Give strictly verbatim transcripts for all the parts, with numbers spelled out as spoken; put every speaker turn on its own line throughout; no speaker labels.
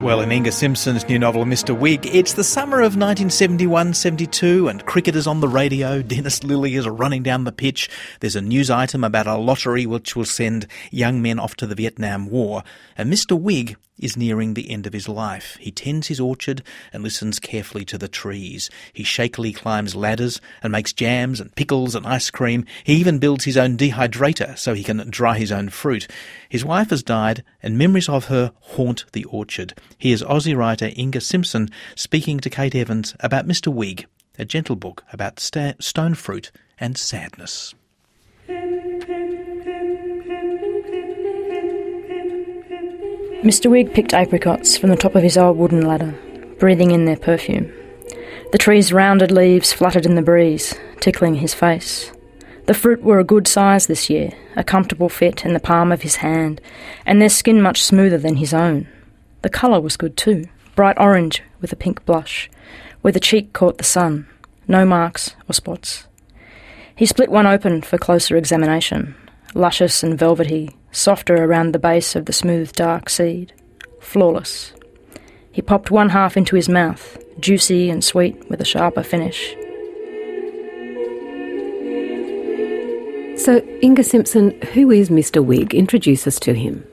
Well, in Inga Simpson's new novel, Mister Wig, it's the summer of nineteen seventy-one seventy-two and cricket is on the radio, Dennis Lilly is running down the pitch, there's a news item about a lottery which will send young men off to the Vietnam War, and Mister Wig is nearing the end of his life. He tends his orchard and listens carefully to the trees. He shakily climbs ladders and makes jams and pickles and ice cream. He even builds his own dehydrator so he can dry his own fruit. His wife has died and memories of her haunt the orchard. Here's Aussie writer Inga Simpson speaking to Kate Evans about Mister Wig, a gentle book about sta- stone fruit and sadness.
Mister Wig picked apricots from the top of his old wooden ladder, breathing in their perfume. The trees' rounded leaves fluttered in the breeze, tickling his face. The fruit were a good size this year, a comfortable fit in the palm of his hand, and their skin much smoother than his own. The colour was good too, bright orange with a pink blush, where the cheek caught the sun, no marks or spots. He split one open for closer examination, luscious and velvety, softer around the base of the smooth dark seed, flawless. He popped one half into his mouth, juicy and sweet with a sharper finish.
So, Inga Simpson, who is Mister Wig? Introduce us to him.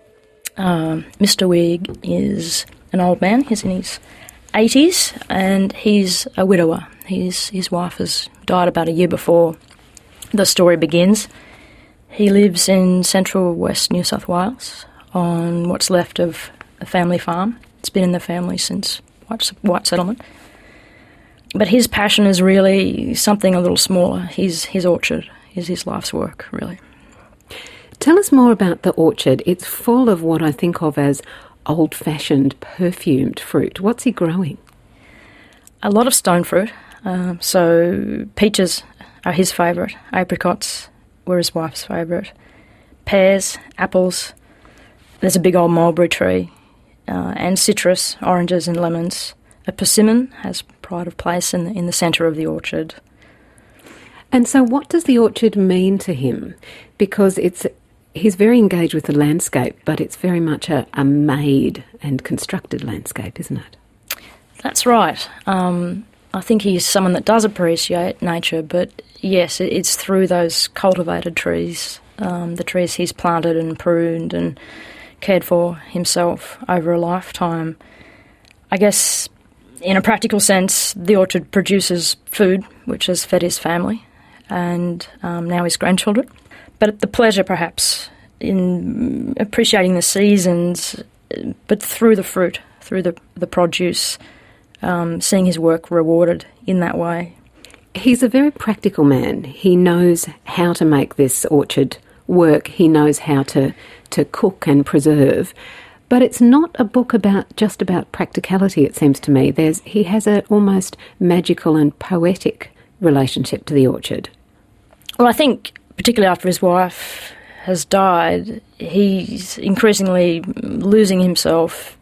Um, Mister Wig is an old man. He's in his eighties and he's a widower. He's, his wife has died about a year before the story begins. He lives in central west New South Wales on what's left of a family farm. It's been in the family since white, white settlement. But his passion is really something a little smaller. His, his orchard is his life's work, really.
Tell us more about the orchard. It's full of what I think of as old-fashioned, perfumed fruit. What's he growing?
A lot of stone fruit. Um, so peaches are his favourite, apricots were his wife's favourite, pears, apples, there's a big old mulberry tree, uh, and citrus, oranges and lemons. A persimmon has pride of place in the, in the centre of the orchard.
And so what does the orchard mean to him? Because it's he's very engaged with the landscape, but it's very much a, a made and constructed landscape, isn't it?
That's right. Um, I think he's someone that does appreciate nature, but yes, it, it's through those cultivated trees, um, the trees he's planted and pruned and cared for himself over a lifetime. I guess in a practical sense, the orchard produces food, which has fed his family and um, now his grandchildren. But the pleasure, perhaps, in appreciating the seasons, but through the fruit, through the, the produce, um, seeing his work rewarded in that way.
He's a very practical man. He knows how to make this orchard work. He knows how to, to cook and preserve. But it's not a book about just about practicality, it seems to me. There's he has an almost magical and poetic relationship to the orchard.
Well, I think, particularly after his wife has died, he's increasingly losing himself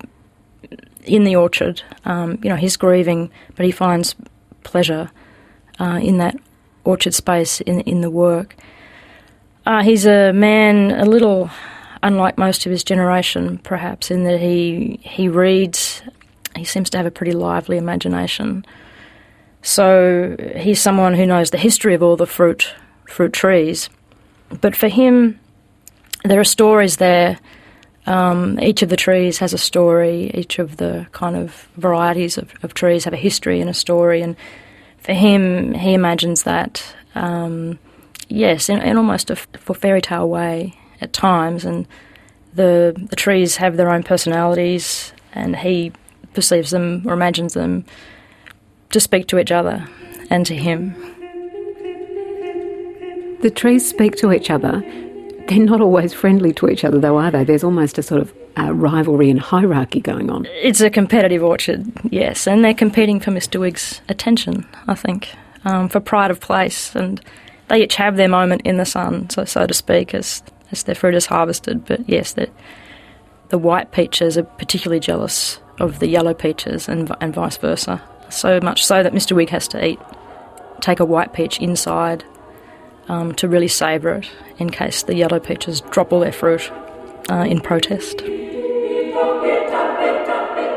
in the orchard. Um, you know, he's grieving, but he finds pleasure uh, in that orchard space, in, in the work. Uh, he's a man a little unlike most of his generation, perhaps, in that he he reads. He seems to have a pretty lively imagination. So he's someone who knows the history of all the fruit fruit trees. But for him, there are stories there. Um, each of the trees has a story. Each of the kind of varieties of, of trees have a history and a story. And for him, he imagines that, um, yes, in, in almost a for fairy tale way at times. And the the trees have their own personalities, and he perceives them or imagines them to speak to each other and to him.
The trees speak to each other. They're not always friendly to each other, though, are they? There's almost a sort of uh, rivalry and hierarchy going on.
It's a competitive orchard, yes, and they're competing for Mister Wig's attention, I think, um, for pride of place, and they each have their moment in the sun, so so to speak, as as their fruit is harvested. But yes, the the white peaches are particularly jealous of the yellow peaches, and and vice versa. So much so that Mister Wig has to eat, take a white peach inside um, to really savour it, in case the yellow peaches drop all their fruit uh, in protest.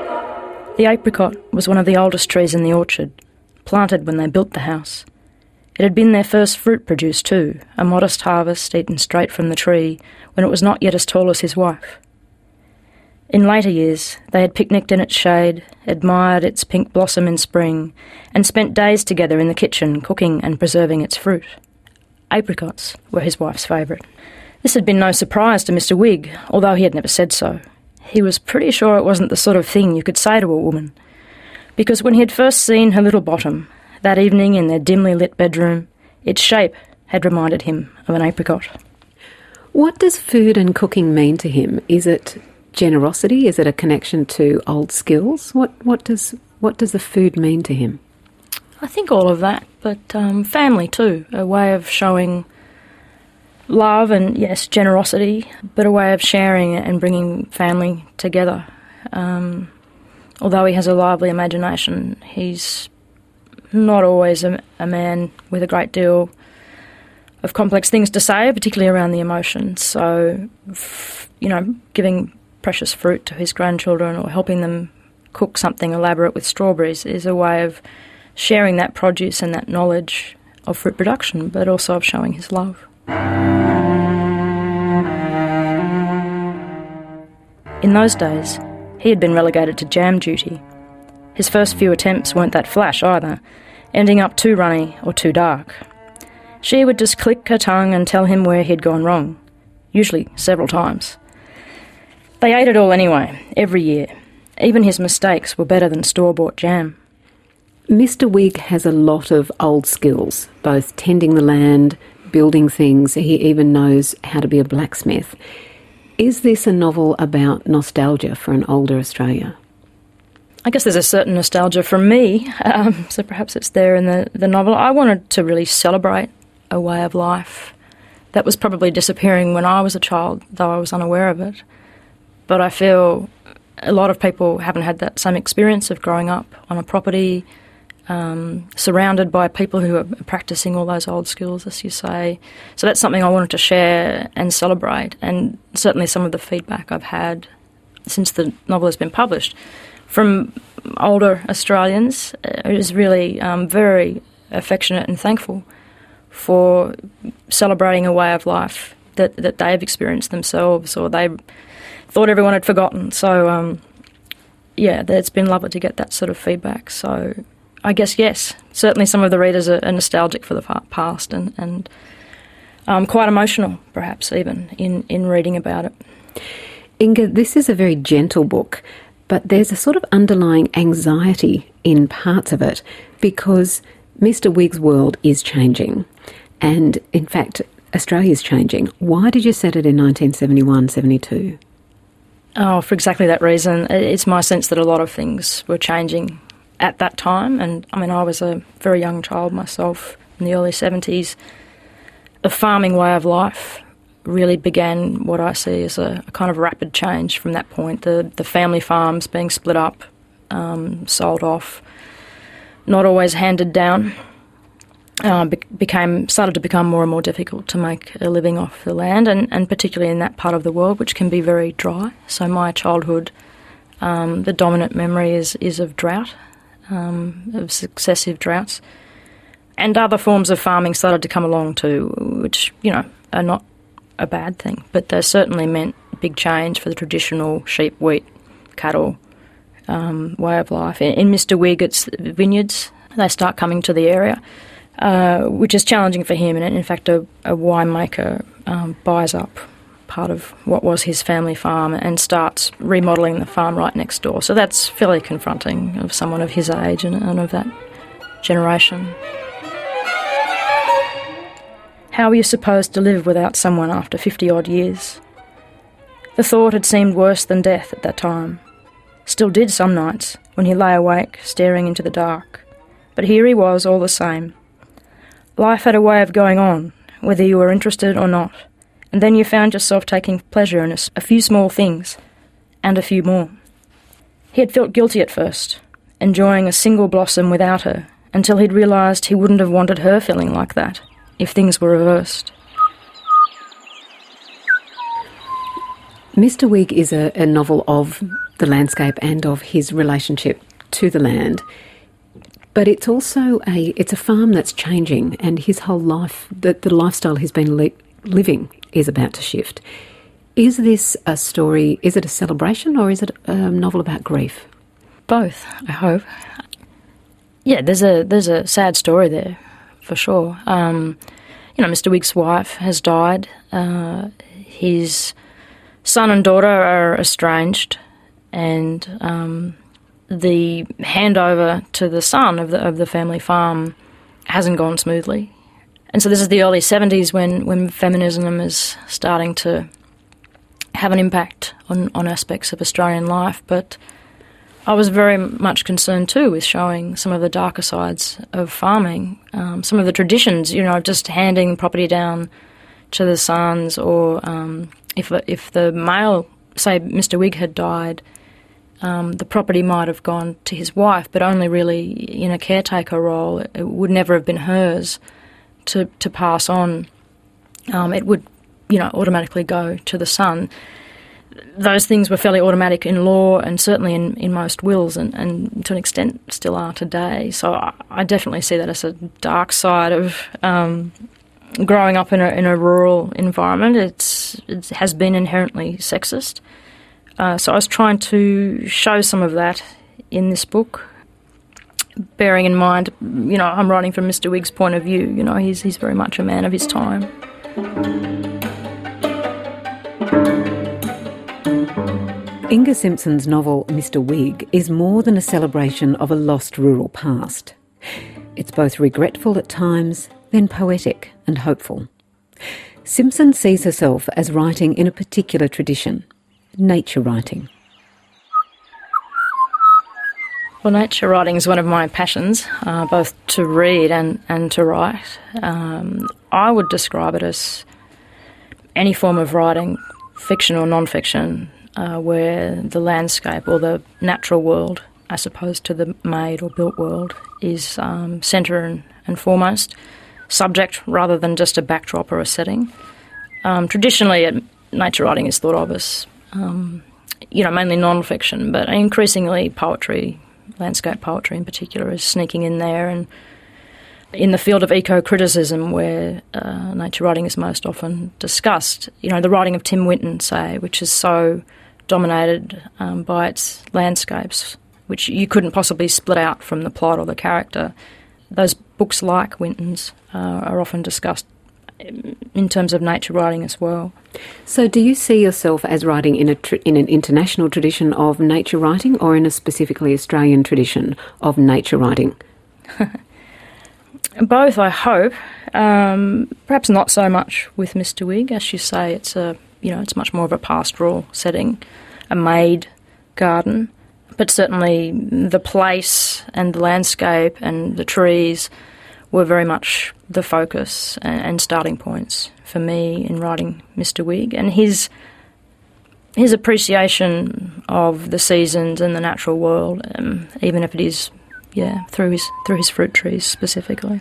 The apricot was one of the oldest trees in the orchard, planted when they built the house. It had been their first fruit produced too, a modest harvest eaten straight from the tree when it was not yet as tall as his wife. In later years, they had picnicked in its shade, admired its pink blossom in spring, and spent days together in the kitchen cooking and preserving its fruit. Apricots were his wife's favourite. This had been no surprise to Mister Wigg, although he had never said so. He was pretty sure it wasn't the sort of thing you could say to a woman, because when he had first seen her little bottom, that evening in their dimly lit bedroom, its shape had reminded him of an apricot.
What does food and cooking mean to him? Is it generosity? Is it a connection to old skills? What what does what does the food mean to him?
I think all of that, but um, family too, a way of showing love and, yes, generosity, but a way of sharing and bringing family together. Um, although he has a lively imagination, he's not always a, a man with a great deal of complex things to say, particularly around the emotions. So, f- you know, giving precious fruit to his grandchildren or helping them cook something elaborate with strawberries is a way of sharing that produce and that knowledge of fruit production, but also of showing his love. In those days, he had been relegated to jam duty. His first few attempts weren't that flash either, ending up too runny or too dark. She would just click her tongue and tell him where he'd gone wrong, usually several times. They ate it all anyway, every year. Even his mistakes were better than store-bought jam.
Mister Wigg has a lot of old skills, both tending the land, building things. He even knows how to be a blacksmith. Is this a novel about nostalgia for an older Australia?
I guess there's a certain nostalgia from me, um, so perhaps it's there in the, the novel. I wanted to really celebrate a way of life that was probably disappearing when I was a child, though I was unaware of it. But I feel a lot of people haven't had that same experience of growing up on a property, um, surrounded by people who are practising all those old skills, as you say. So that's something I wanted to share and celebrate, and certainly some of the feedback I've had since the novel has been published from older Australians is really um, very affectionate and thankful for celebrating a way of life that, that they've experienced themselves or they thought everyone had forgotten. So, um, yeah, it's been lovely to get that sort of feedback. So I guess, yes, certainly some of the readers are, are nostalgic for the past and, and um, quite emotional, perhaps, even, in, in reading about it.
Inga, this is a very gentle book, but there's a sort of underlying anxiety in parts of it because Mister Wigg's world is changing. And, in fact, Australia's changing. Why did you set it in nineteen seventy-one seventy-two?
Oh, for exactly that reason. It's my sense that a lot of things were changing at that time. And, I mean, I was a very young child myself in the early seventies. The farming way of life really began what I see as a, a kind of rapid change from that point. The the family farms being split up, um, sold off, not always handed down, uh, be- became started to become more and more difficult to make a living off the land, and, and particularly in that part of the world, which can be very dry. So my childhood, um, the dominant memory is, is of drought, um, of successive droughts. And other forms of farming started to come along too, which, you know, are not a bad thing, but they certainly meant big change for the traditional sheep, wheat, cattle um, way of life. In, in Mister Wigg, it's vineyards. They start coming to the area, uh, which is challenging for him. And in fact, a, a winemaker um, buys up part of what was his family farm and starts remodelling the farm right next door. So that's fairly confronting of someone of his age and, and of that generation. How were you supposed to live without someone after fifty-odd years? The thought had seemed worse than death at that time. Still did some nights, when he lay awake, staring into the dark. But here he was, all the same. Life had a way of going on, whether you were interested or not, and then you found yourself taking pleasure in a, a few small things, and a few more. He had felt guilty at first, enjoying a single blossom without her, until he'd realised he wouldn't have wanted her feeling like that if things were reversed.
Mister Wigg is a, a novel of the landscape and of his relationship to the land. But it's also a it's a farm that's changing, and his whole life, the, the lifestyle he's been li- living is about to shift. Is this a story, is it a celebration, or is it a novel about grief?
Both, I hope. Yeah, there's a there's a sad story there, for sure. Um, you know, Mister Wigg's wife has died. Uh, his son and daughter are estranged, and um, the handover to the son of the of the family farm hasn't gone smoothly. And so this is the early seventies when, when feminism is starting to have an impact on, on aspects of Australian life. But I was very much concerned too with showing some of the darker sides of farming, um, some of the traditions, you know, just handing property down to the sons, or um, if if the male, say Mister Wigg had died, um, the property might have gone to his wife, but only really in a caretaker role. It would never have been hers to to pass on. Um, it would, you know, automatically go to the son. Those things were fairly automatic in law, and certainly in, in most wills, and, and to an extent still are today. So I, I definitely see that as a dark side of um, growing up in a, in a rural environment. It's, it has been inherently sexist. Uh, so I was trying to show some of that in this book, bearing in mind, you know, I'm writing from Mister Wigg's point of view. You know, he's he's very much a man of his time.
Inga Simpson's novel Mister Wigg is more than a celebration of a lost rural past. It's both regretful at times, then poetic and hopeful. Simpson sees herself as writing in a particular tradition, nature writing.
Well, nature writing is one of my passions, uh, both to read and, and to write. Um, I would describe it as any form of writing, fiction or non-fiction, uh, where the landscape or the natural world, as opposed to the made or built world, is um, centre and, and foremost, subject rather than just a backdrop or a setting. Um, traditionally, it, nature writing is thought of as, um, you know, mainly non-fiction, but increasingly poetry, landscape poetry in particular, is sneaking in there. And in the field of eco-criticism, where uh, nature writing is most often discussed, you know, the writing of Tim Winton, say, which is so dominated um, by its landscapes, which you couldn't possibly split out from the plot or the character. Those books like Winton's uh, are often discussed in terms of nature writing as well.
So do you see yourself as writing in a tr- in an international tradition of nature writing, or in a specifically Australian tradition of nature writing?
Both, I hope. Um, perhaps not so much with Mister Wigg. As you say, it's a you know it's much more of a pastoral setting, a made garden. But certainly the place and the landscape and the trees were very much the focus and starting points for me in writing Mister Wigg. And his his appreciation of the seasons and the natural world, um, even if it is, yeah, through his through his fruit trees specifically.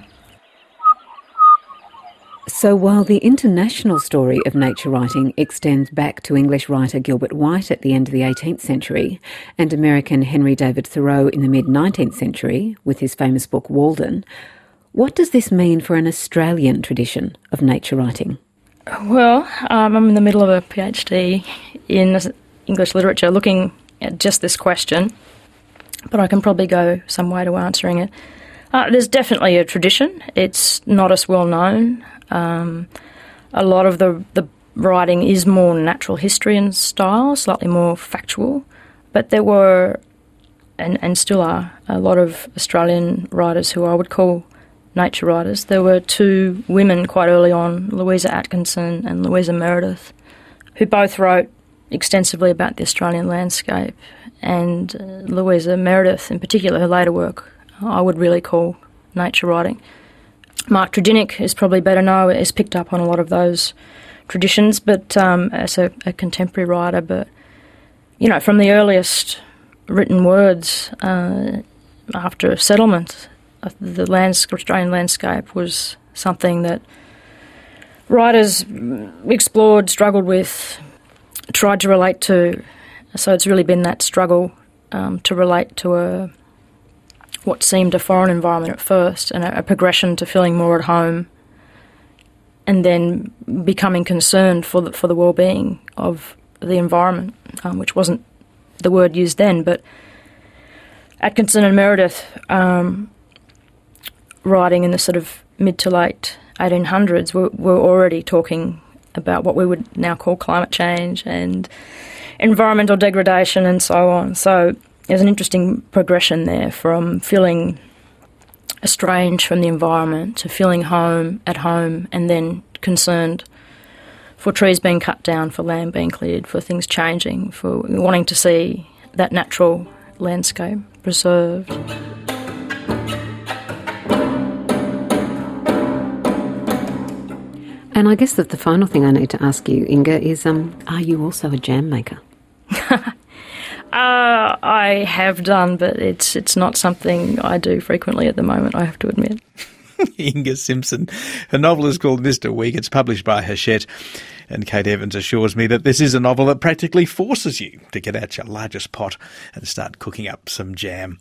So while the international story of nature writing extends back to English writer Gilbert White at the end of the eighteenth century and American Henry David Thoreau in the mid-nineteenth century with his famous book Walden, what does this mean for an Australian tradition of nature writing?
Well, um, I'm in the middle of a PhD in English literature looking at just this question, but I can probably go some way to answering it. Uh, there's definitely a tradition. It's not as well known. Um, a lot of the, the writing is more natural history in style, slightly more factual, but there were, and, and still are, a lot of Australian writers who I would call nature writers. There were two women quite early on, Louisa Atkinson and Louisa Meredith, who both wrote extensively about the Australian landscape. And uh, Louisa Meredith, in particular, her later work, I would really call nature writing. Mark Tredinnick is probably better known, has picked up on a lot of those traditions, but um, as a, a contemporary writer. But, you know, from the earliest written words uh, after settlement, the lands- Australian landscape was something that writers explored, struggled with, tried to relate to. So it's really been that struggle um, to relate to a what seemed a foreign environment at first, and a, a progression to feeling more at home, and then becoming concerned for the, for the well-being of the environment, um, which wasn't the word used then, but Atkinson and Meredith, um, writing in the sort of mid to late eighteen hundreds, were, were already talking about what we would now call climate change and environmental degradation and so on. So there's an interesting progression there from feeling estranged from the environment to feeling home, at home, and then concerned for trees being cut down, for land being cleared, for things changing, for wanting to see that natural landscape preserved.
And I guess that the final thing I need to ask you, Inga, is um, are you also a jam maker?
uh, I have done, but it's it's not something I do frequently at the moment, I have to admit.
Inga Simpson. Her novel is called Mister Week. It's published by Hachette. And Kate Evans assures me that this is a novel that practically forces you to get out your largest pot and start cooking up some jam.